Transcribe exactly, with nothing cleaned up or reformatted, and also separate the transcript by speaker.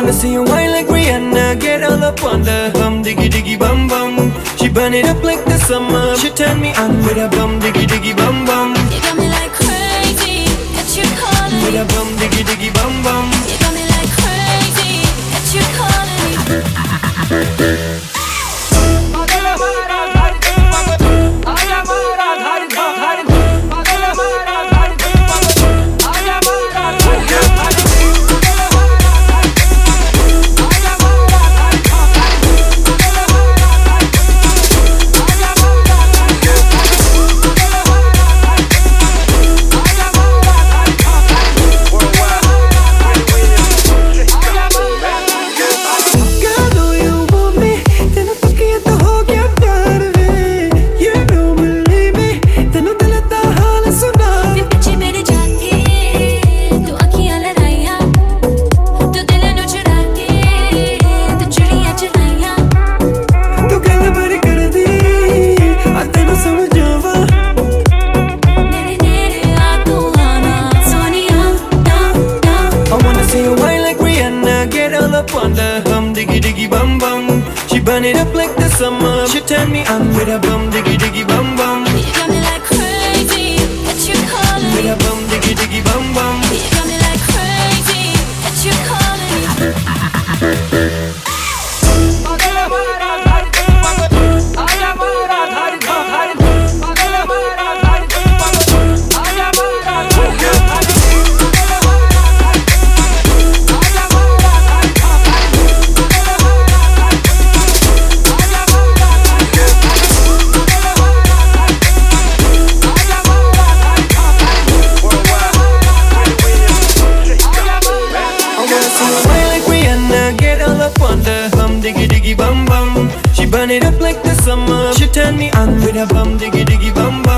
Speaker 1: wanna see you whine like Rihanna, get all up on the bum diggy diggy bum bum. She burn it up like the summer. She turn me on with a bum diggy diggy bum bum.
Speaker 2: You got me like crazy, got you calling
Speaker 1: With
Speaker 2: me.
Speaker 1: a bum diggy diggy bum bum.
Speaker 2: You got me like crazy, got you calling me.
Speaker 1: On the bum diggy diggy bum bum. She burn it up like the summer. She turn me on with a bum diggy diggy bum bum.
Speaker 2: You got me like crazy, got you calling
Speaker 1: With
Speaker 2: me.
Speaker 1: a bum diggy diggy bum bum.
Speaker 2: You got me like crazy, got you calling me.
Speaker 1: On the bum diggy diggy bum bum. She burn it up like the summer. She turn me on with a bum diggy diggy bum bum.